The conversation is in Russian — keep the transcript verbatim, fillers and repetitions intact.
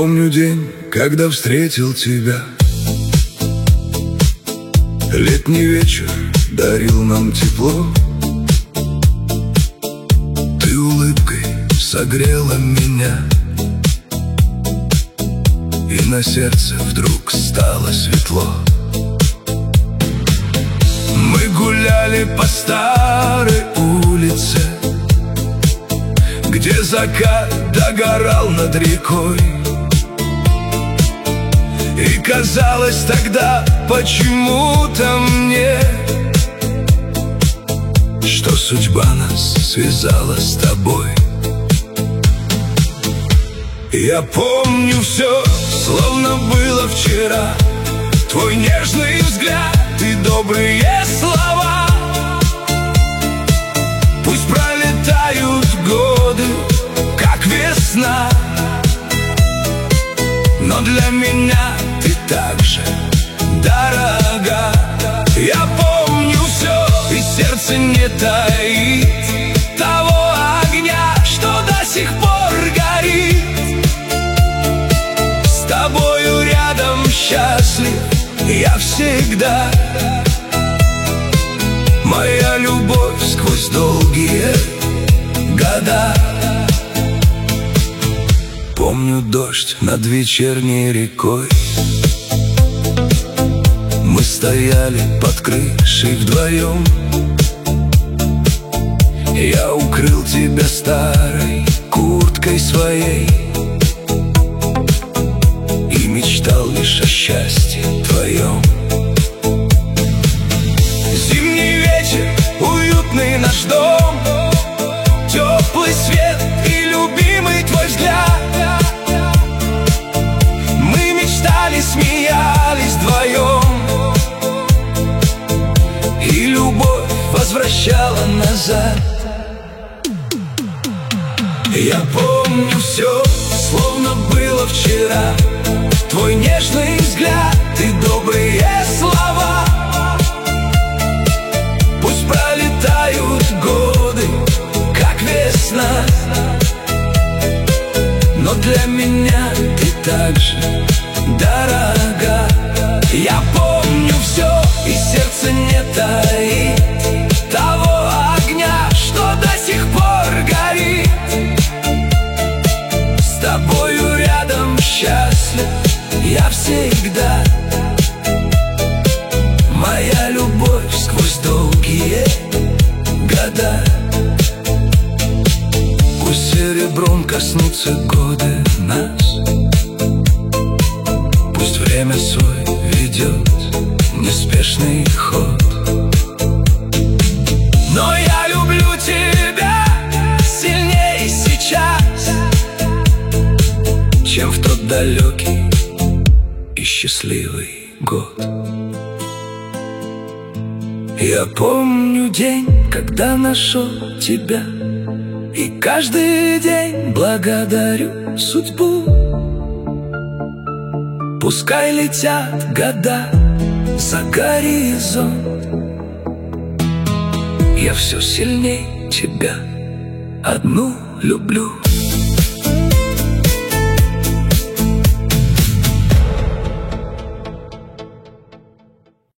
Помню день, когда встретил тебя. Летний вечер дарил нам тепло. Ты улыбкой согрела меня, и на сердце вдруг стало светло. Мы гуляли по старой улице, где закат догорал над рекой. И казалось тогда почему-то мне, что судьба нас связала с тобой. Я помню все, словно было вчера. Твой нежный взгляд и добрые слова. Пусть пролетают годы, как весна, но для меня ты так же дорога. Я помню все, и сердце не таит того огня, что до сих пор горит. С тобою рядом счастлив я всегда. Моя любовь сквозь долгие года. Помню дождь над вечерней рекой. Мы стояли под крышей вдвоем. Я укрыл тебя старой курткой своей и мечтал лишь о счастье твоем. Зимний вечер, уютный наш дом, теплый свет и любимый твой взгляд. Мы мечтали, смеялись вдвоем, и любовь возвращала назад. Я помню все, словно было вчера. Твой нежный взгляд и добрые слова. Пусть пролетают годы, как весна, но для меня ты так же дорога. Я помню все, и сердце не таит того огня, что до сих пор горит. С тобою рядом счастлив я всегда. Моя любовь сквозь долгие года. Пусть серебром коснутся годы нас, пусть время свой ведет неспешный ход, но я люблю тебя сильнее сейчас, чем в тот далекий и счастливый год. Я помню день, когда нашел тебя, и каждый день благодарю судьбу. Пускай летят года за горизонт, я все сильней тебя одну люблю.